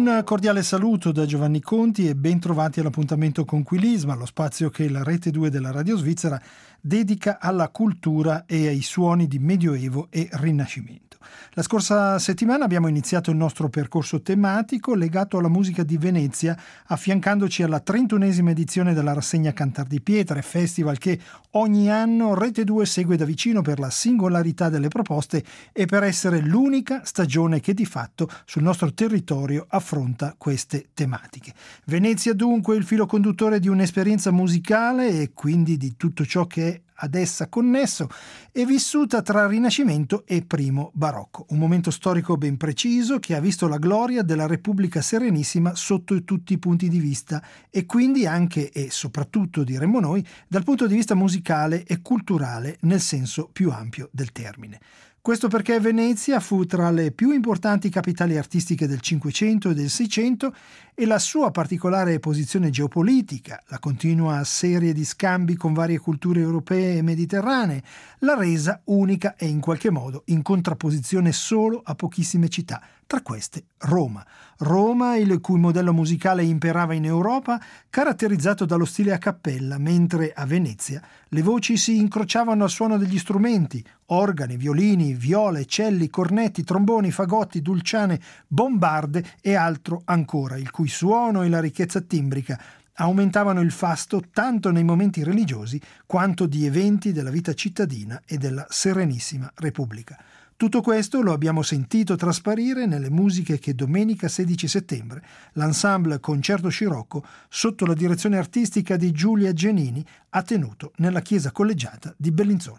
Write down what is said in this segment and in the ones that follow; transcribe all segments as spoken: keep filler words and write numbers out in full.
Un cordiale saluto da Giovanni Conti e ben trovati all'appuntamento con Quilisma, lo spazio che la Rete due della Radio Svizzera dedica alla cultura e ai suoni di Medioevo e Rinascimento. La scorsa settimana abbiamo iniziato il nostro percorso tematico legato alla musica di Venezia, affiancandoci alla trentunesima edizione della rassegna Cantar di Pietre, festival che ogni anno Rete due segue da vicino per la singolarità delle proposte e per essere l'unica stagione che di fatto sul nostro territorio affronta queste tematiche. Venezia dunque è il filo conduttore di un'esperienza musicale e quindi di tutto ciò che è ad essa connesso e vissuta tra Rinascimento e primo barocco, un momento storico ben preciso che ha visto la gloria della Repubblica Serenissima sotto tutti i punti di vista e quindi anche e soprattutto, diremmo noi, dal punto di vista musicale e culturale nel senso più ampio del termine. Questo perché Venezia fu tra le più importanti capitali artistiche del Cinquecento e del Seicento e la sua particolare posizione geopolitica, la continua serie di scambi con varie culture europee e mediterranee, l'ha resa unica e in qualche modo in contrapposizione solo a pochissime città, tra queste Roma. Roma, il cui modello musicale imperava in Europa, caratterizzato dallo stile a cappella, mentre a Venezia le voci si incrociavano al suono degli strumenti, organi, violini, viole, celli, cornetti, tromboni, fagotti, dulciane, bombarde e altro ancora, il cui suono e la ricchezza timbrica aumentavano il fasto tanto nei momenti religiosi quanto di eventi della vita cittadina e della Serenissima Repubblica. Tutto questo lo abbiamo sentito trasparire nelle musiche che domenica sedici settembre l'ensemble Concerto Scirocco, sotto la direzione artistica di Giulia Giannini, ha tenuto nella chiesa collegiata di Bellinzona.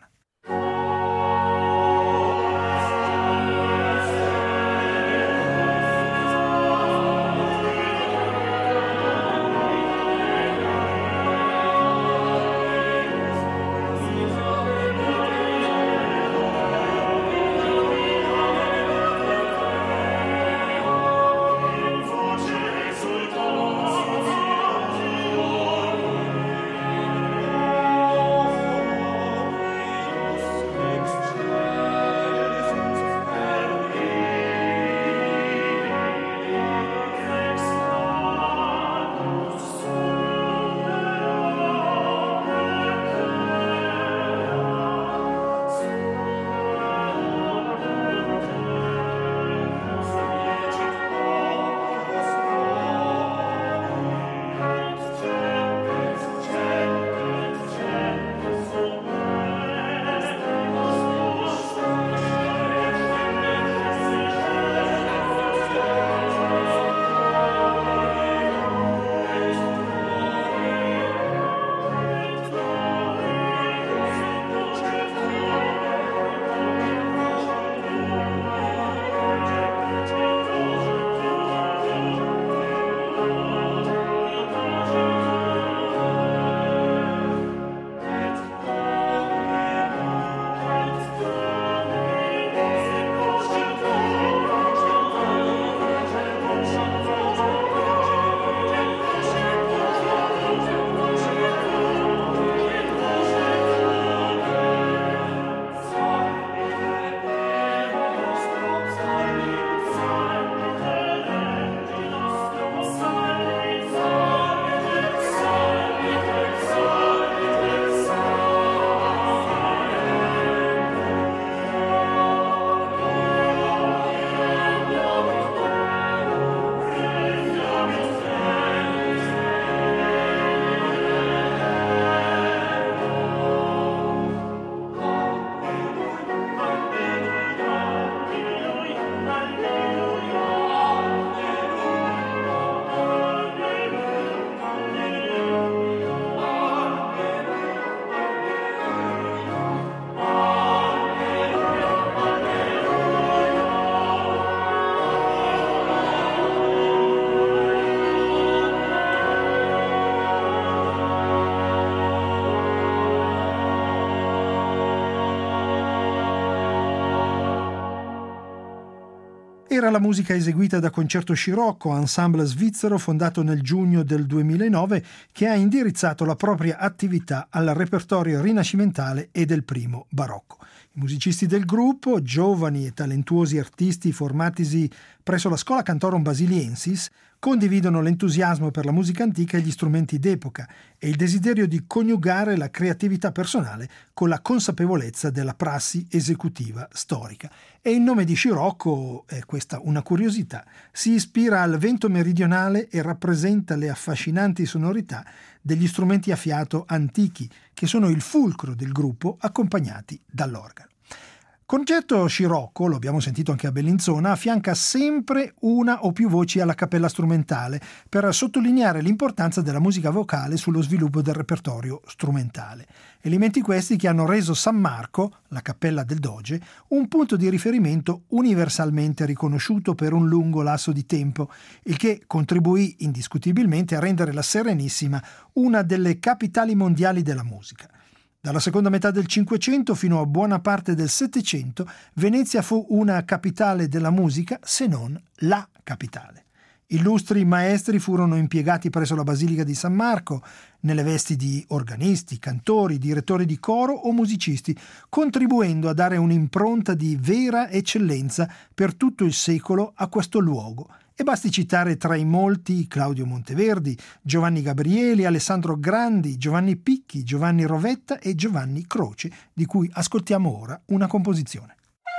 Era la musica eseguita da Concerto Scirocco, ensemble svizzero fondato nel giugno del duemilanove, che ha indirizzato la propria attività al repertorio rinascimentale e del primo barocco. I musicisti del gruppo, giovani e talentuosi artisti formatisi presso la Schola Cantorum Basiliensis, condividono l'entusiasmo per la musica antica e gli strumenti d'epoca e il desiderio di coniugare la creatività personale con la consapevolezza della prassi esecutiva storica. E il nome di Scirocco, è questa una curiosità, si ispira al vento meridionale e rappresenta le affascinanti sonorità degli strumenti a fiato antichi, che sono il fulcro del gruppo, accompagnati dall'organo. Concerto Scirocco, lo abbiamo sentito anche a Bellinzona, affianca sempre una o più voci alla cappella strumentale per sottolineare l'importanza della musica vocale sullo sviluppo del repertorio strumentale. Elementi questi che hanno reso San Marco, la cappella del Doge, un punto di riferimento universalmente riconosciuto per un lungo lasso di tempo, il che contribuì indiscutibilmente a rendere la Serenissima una delle capitali mondiali della musica. Dalla seconda metà del Cinquecento fino a buona parte del Settecento, Venezia fu una capitale della musica, se non la capitale. Illustri maestri furono impiegati presso la Basilica di San Marco, nelle vesti di organisti, cantori, direttori di coro o musicisti, contribuendo a dare un'impronta di vera eccellenza per tutto il secolo a questo luogo. E basti citare tra i molti Claudio Monteverdi, Giovanni Gabrieli, Alessandro Grandi, Giovanni Picchi, Giovanni Rovetta e Giovanni Croce, di cui ascoltiamo ora una composizione.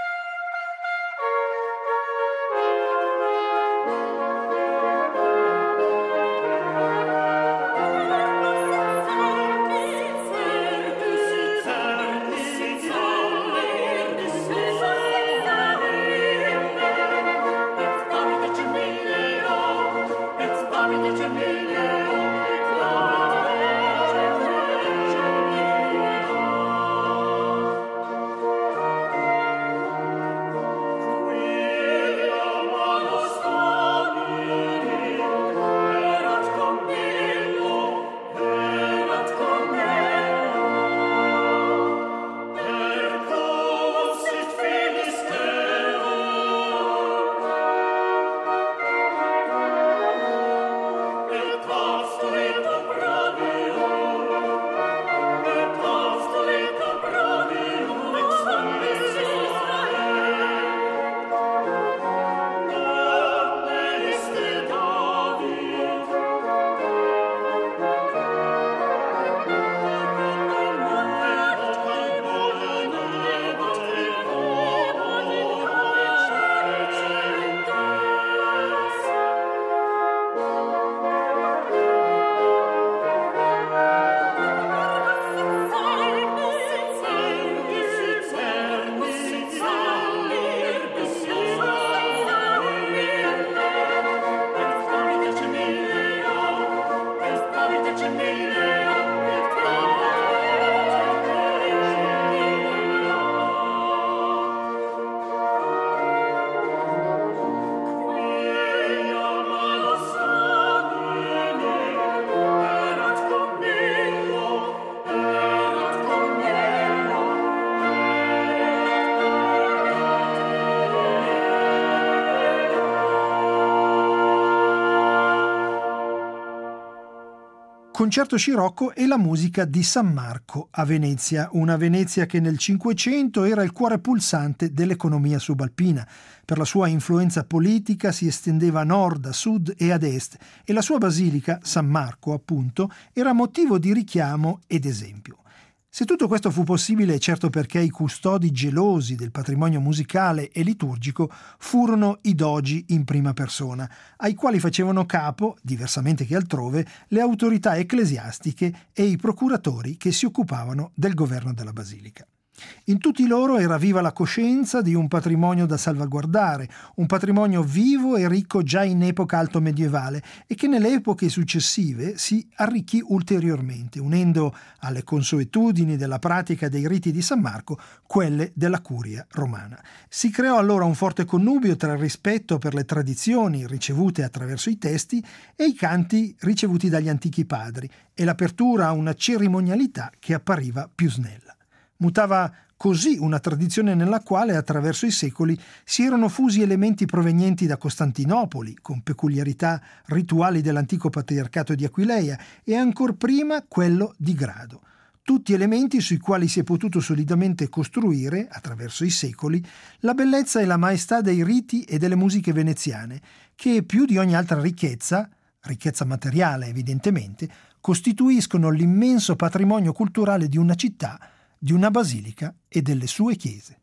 Concerto Scirocco e la musica di San Marco a Venezia, una Venezia che nel Cinquecento era il cuore pulsante dell'economia subalpina. Per la sua influenza politica si estendeva a nord, a sud e ad est e la sua basilica, San Marco appunto, era motivo di richiamo ed esempio. Se tutto questo fu possibile è certo perché i custodi gelosi del patrimonio musicale e liturgico furono i dogi in prima persona, ai quali facevano capo, diversamente che altrove, le autorità ecclesiastiche e i procuratori che si occupavano del governo della basilica. In tutti loro era viva la coscienza di un patrimonio da salvaguardare, un patrimonio vivo e ricco già in epoca alto medievale e che nelle epoche successive si arricchì ulteriormente, unendo alle consuetudini della pratica dei riti di San Marco quelle della curia romana. Si creò allora un forte connubio tra il rispetto per le tradizioni ricevute attraverso i testi e i canti ricevuti dagli antichi padri e l'apertura a una cerimonialità che appariva più snella. Mutava Così una tradizione nella quale attraverso i secoli si erano fusi elementi provenienti da Costantinopoli, con peculiarità rituali dell'antico patriarcato di Aquileia, e ancor prima quello di Grado. Tutti elementi sui quali si è potuto solidamente costruire, attraverso i secoli, la bellezza e la maestà dei riti e delle musiche veneziane, che più di ogni altra ricchezza, ricchezza materiale evidentemente, costituiscono l'immenso patrimonio culturale di una città, di una basilica e delle sue chiese.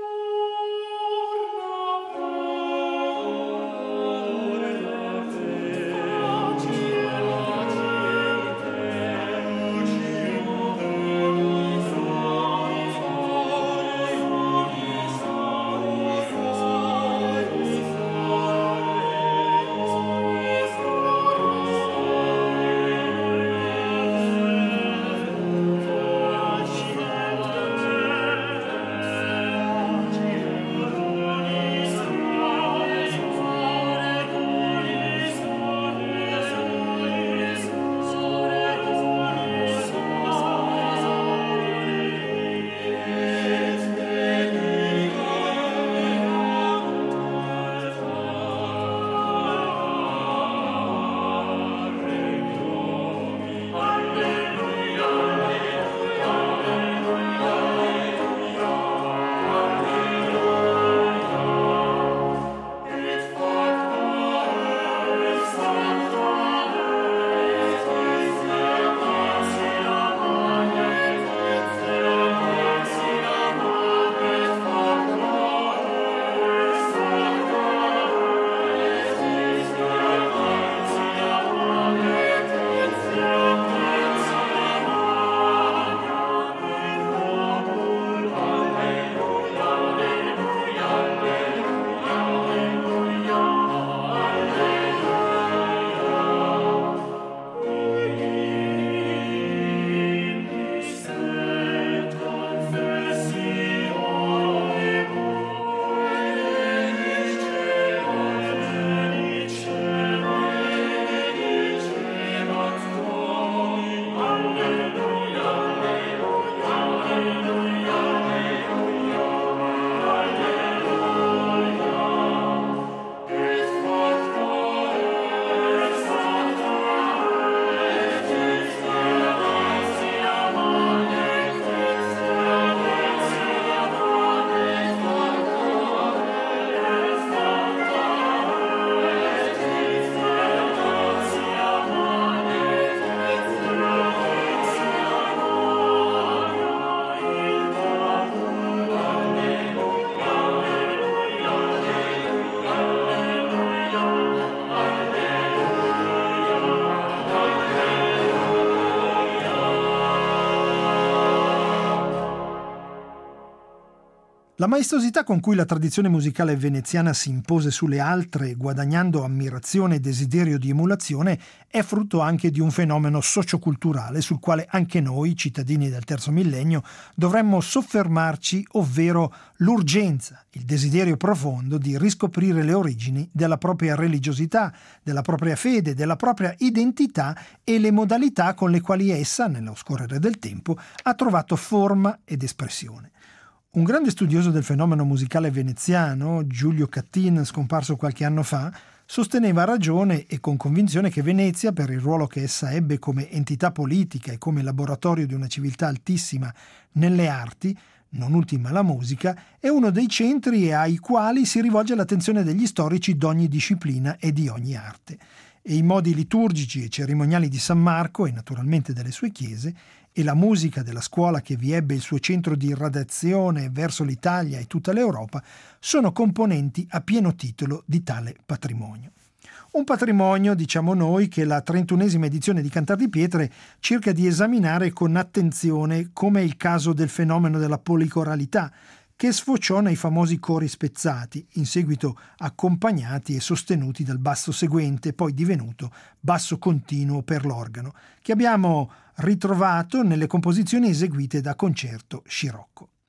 La maestosità con cui la tradizione musicale veneziana si impose sulle altre, guadagnando ammirazione e desiderio di emulazione, è frutto anche di un fenomeno socioculturale sul quale anche noi, cittadini del terzo millennio, dovremmo soffermarci, ovvero l'urgenza, il desiderio profondo di riscoprire le origini della propria religiosità, della propria fede, della propria identità e le modalità con le quali essa, nello scorrere del tempo, ha trovato forma ed espressione. Un grande studioso del fenomeno musicale veneziano, Giulio Cattin, scomparso qualche anno fa, sosteneva a ragione e con convinzione che Venezia, per il ruolo che essa ebbe come entità politica e come laboratorio di una civiltà altissima nelle arti, non ultima la musica, è uno dei centri ai quali si rivolge l'attenzione degli storici d'ogni disciplina e di ogni arte. E i modi liturgici e cerimoniali di San Marco e naturalmente delle sue chiese e la musica della scuola che vi ebbe il suo centro di irradiazione verso l'Italia e tutta l'Europa sono componenti a pieno titolo di tale patrimonio. Un patrimonio, diciamo noi, che la trentunesima edizione di Cantar di Pietre cerca di esaminare con attenzione, come è il caso del fenomeno della policoralità, che sfociò nei famosi cori spezzati, in seguito accompagnati e sostenuti dal basso seguente, poi divenuto basso continuo per l'organo, che abbiamo ritrovato nelle composizioni eseguite da Concerto Scirocco.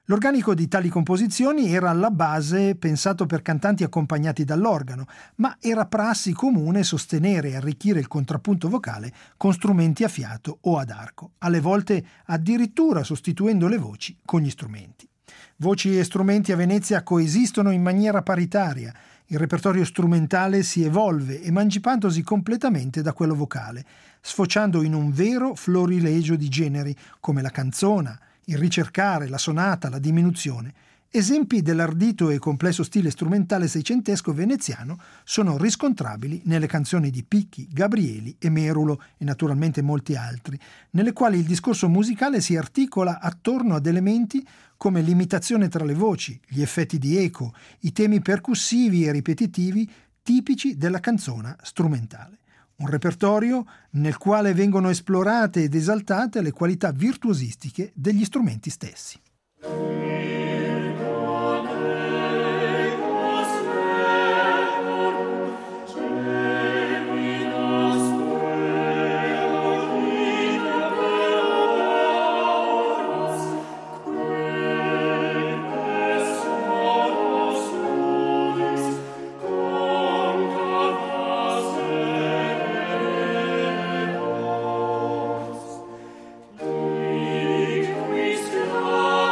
L'organico di tali composizioni era alla base pensato per cantanti accompagnati dall'organo, ma era prassi comune sostenere e arricchire il contrappunto vocale con strumenti a fiato o ad arco, alle volte addirittura sostituendo le voci con gli strumenti. Voci e strumenti a Venezia coesistono in maniera paritaria. Il repertorio strumentale si evolve emancipandosi completamente da quello vocale, sfociando in un vero florilegio di generi come la canzona, il ricercare, la sonata, la diminuzione. Esempi dell'ardito e complesso stile strumentale seicentesco veneziano sono riscontrabili nelle canzoni di Picchi, Gabrieli e Merulo e naturalmente molti altri, nelle quali il discorso musicale si articola attorno ad elementi come l'imitazione tra le voci, gli effetti di eco, i temi percussivi e ripetitivi tipici della canzona strumentale. Un repertorio nel quale vengono esplorate ed esaltate le qualità virtuosistiche degli strumenti stessi. Quis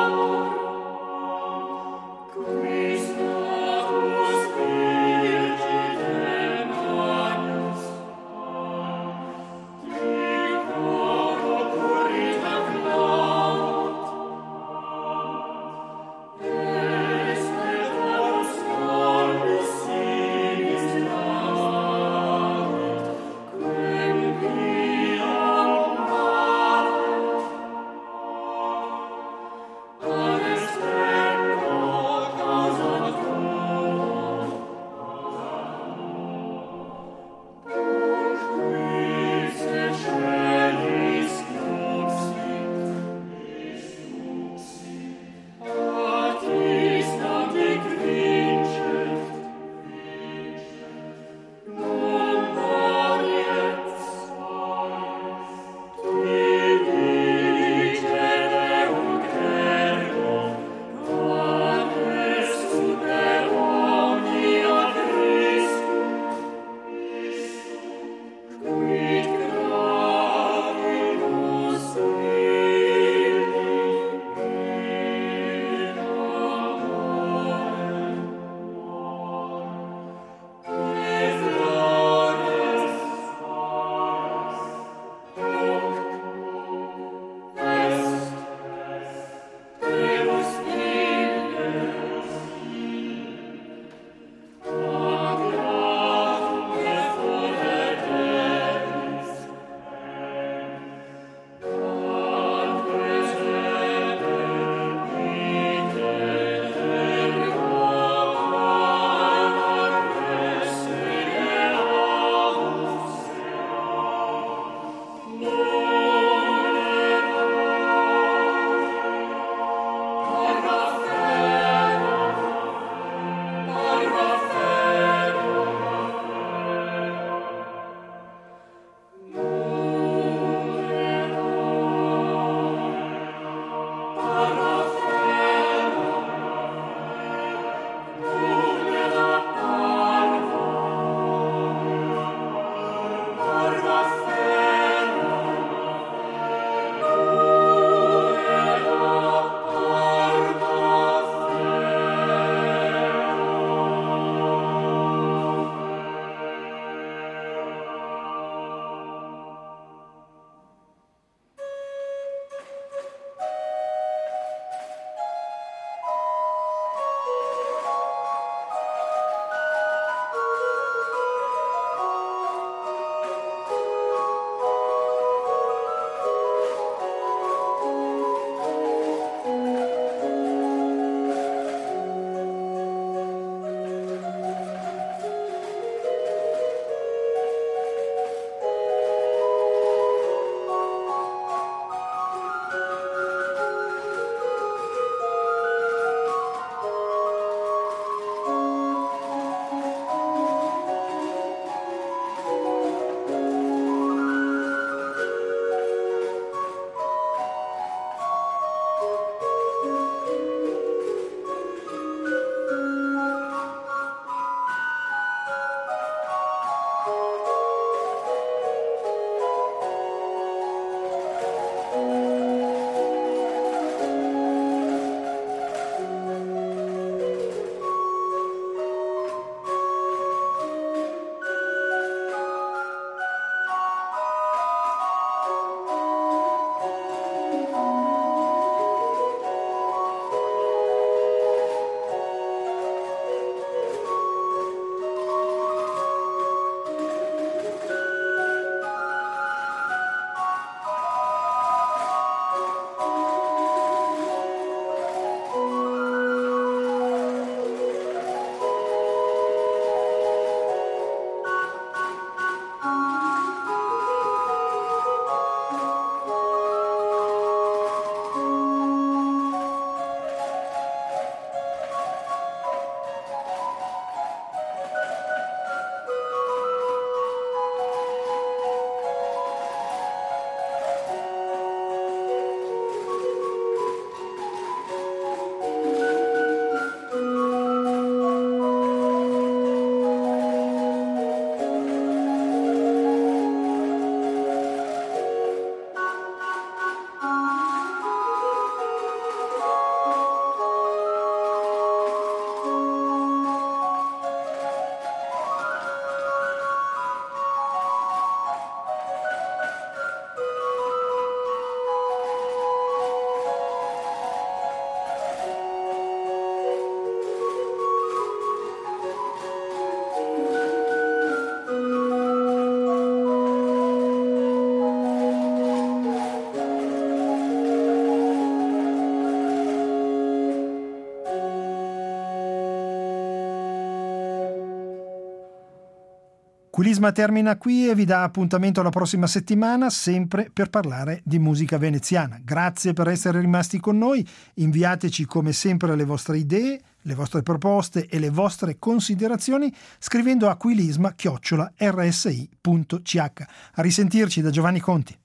Quilisma termina qui e vi dà appuntamento la prossima settimana, sempre per parlare di musica veneziana. Grazie per essere rimasti con noi, inviateci come sempre le vostre idee, le vostre proposte e le vostre considerazioni scrivendo a quilisma chiocciola erre esse i punto c h. A risentirci da Giovanni Conti.